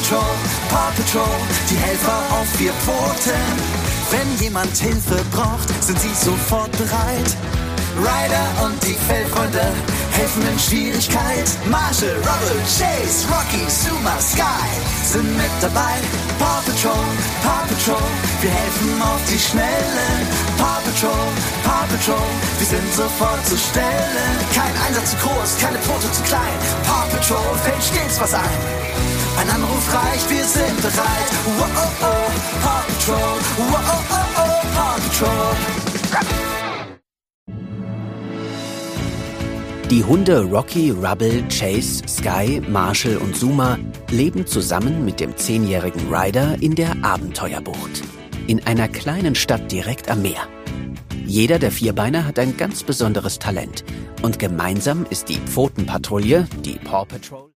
Paw Patrol, die Helfer auf 4 Pfoten. Wenn jemand Hilfe braucht, sind sie sofort bereit. Ryder und die Fellfreunde helfen in Schwierigkeit. Marshall, Rubble, Chase, Rocky, Zuma, Sky sind mit dabei. Paw Patrol, wir helfen auf die Schnelle. Paw Patrol, wir sind sofort zur Stelle. Kein Einsatz zu groß, keine Pfote zu klein. Paw Patrol, fällt stets was ein. Ein Anruf reicht, wir sind bereit. Wow, oh, oh, Paw Patrol, wow, oh, oh, oh, Paw Patrol. Die Hunde Rocky, Rubble, Chase, Sky, Marshall und Zuma leben zusammen mit dem 10-jährigen Ryder in der Abenteuerbucht. In einer kleinen Stadt direkt am Meer. Jeder der Vierbeiner hat ein ganz besonderes Talent. Und gemeinsam ist die Pfotenpatrouille, die Paw Patrol,